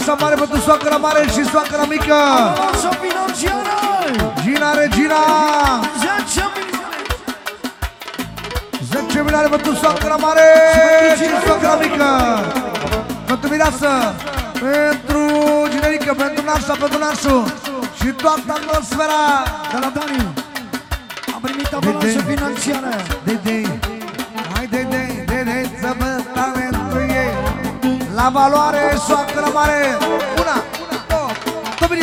Așa mare pentru soacra mare și soacra mică. Avansă financiară. Gina Regina. 10 milioane pentru soacra mare și soacra mică. Pentru mireasă, pentru generică, pentru nașa, pentru nașul și toată atmosfera. De la Dani a primit avansă financiară. Hai să vă talentul ei. La valoare, soacra mare. Una, două, dobri.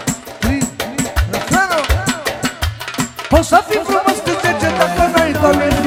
O să fii frumos cât 10 dacă n-ai doamne.